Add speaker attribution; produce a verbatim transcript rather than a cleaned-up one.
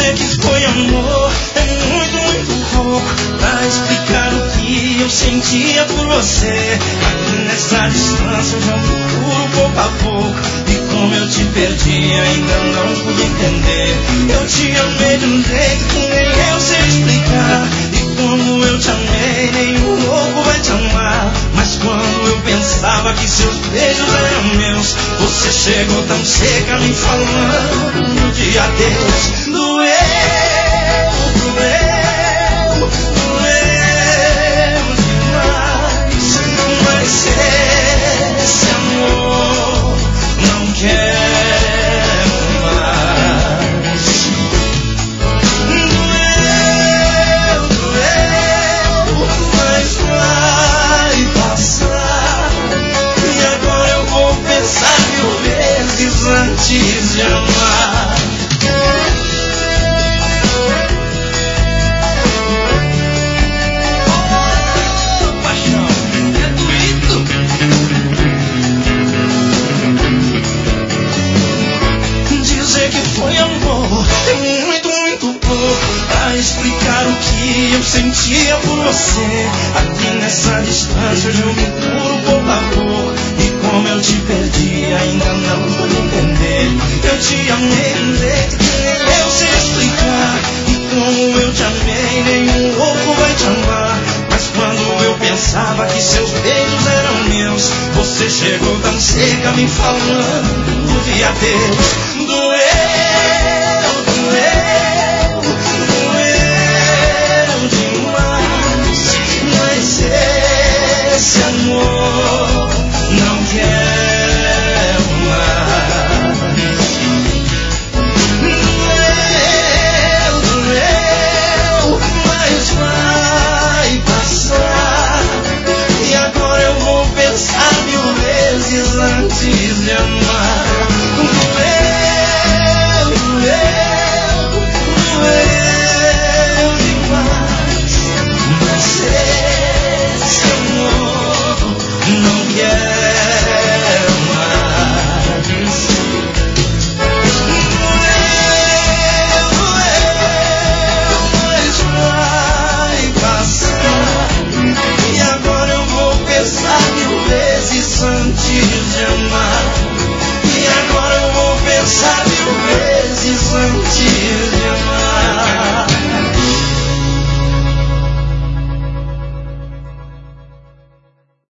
Speaker 1: Dizer que foi amor é muito, muito pouco pra explicar o que eu sentia por você. Aqui nessa distância eu já procuro pouco a pouco, e como eu te perdi ainda não pude entender. Eu te amei de um jeito que nem eu sei explicar, e como eu te amei nenhum louco vai te amar. Mas quando eu pensava que seus beijos eram meus, você chegou tão seca me falando de adeus. Doeu, doeu, doeu demais, mas esse amor não quero mais. Doeu, doeu, mas vai passar, e agora eu vou pensar mil vezes antes de amar. Explicar o que eu sentia por você. Aqui nessa distância eu me curo pouco a pouco, e como eu te perdi ainda não pude entender. Eu te amei de um jeito que nem eu sei explicar, e como eu te amei nenhum louco vai te amar. Mas quando eu pensava que seus beijos eram meus, você chegou tão seca me falando de adeus.